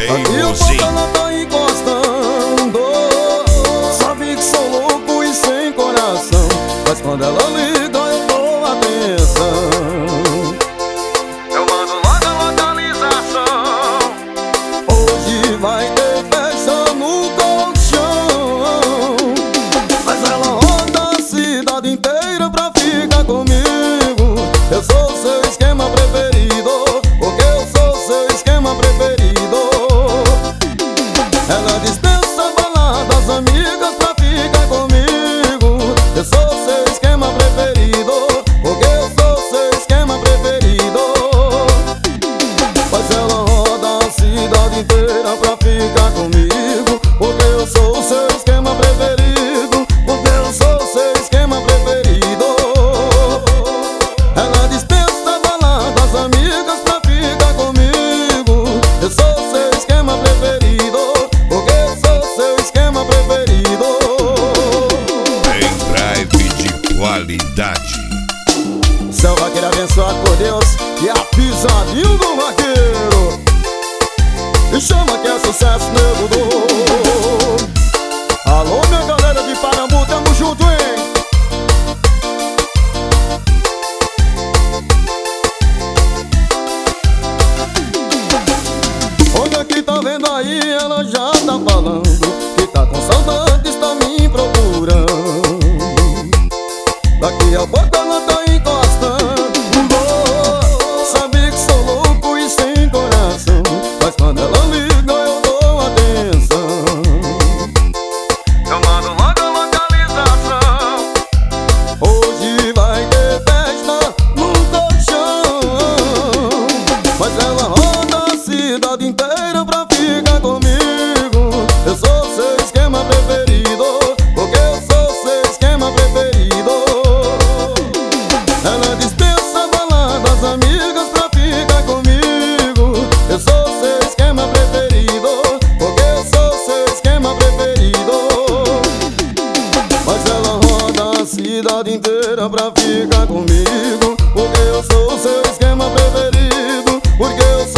Teimosinho. Ela tá encostando. Sabe que sou louco e sem coração, mas quando ela liga eu dou atenção. Eu mando logo a localização. Hoje vai ter festa no colchão, mas ela roda a cidade inteira pra ficar comigo. Eu sou seu esquema preferido, porque eu sou seu esquema preferido. Ela dispensa baladas, amigas pra ficar comigo. Eu sou seu esquema preferido, porque eu sou seu esquema preferido. Mas ela roda a cidade inteira pra ficar comigo, porque eu sou seu esquema preferido, porque eu sou seu esquema preferido. Ela dispensa baladas, amigas pra ficar comigo. Eu sou seu esquema preferido, porque eu sou seu esquema preferido. Pendrive de qualidade. Seu vaqueiro abençoado por Deus e a pisadinha do vaqueiro. E chama que é sucesso, nego do. Alô, minha galera de Parambu, tamo junto, hein? Olha que tá vendo aí, ela já tá falando que tá com saudade, está me procurando. Daqui a pouco ela tá encostando. Sabe que sou louco e sem coração, mas quando ela liga eu dou atenção. Eu mando logo a localização. Hoje vai ter festa no colchão, mas ela roda a cidade inteira pra ficar comigo. Eu sou seu esquema preferido, porque eu sou seu esquema preferido. Ela dispensa baladas, amigas pra ficar comigo. Eu sou seu esquema preferido, porque eu sou seu esquema preferido. Mas ela roda a cidade inteira pra ficar comigo, porque eu sou seu esquema preferido, porque eu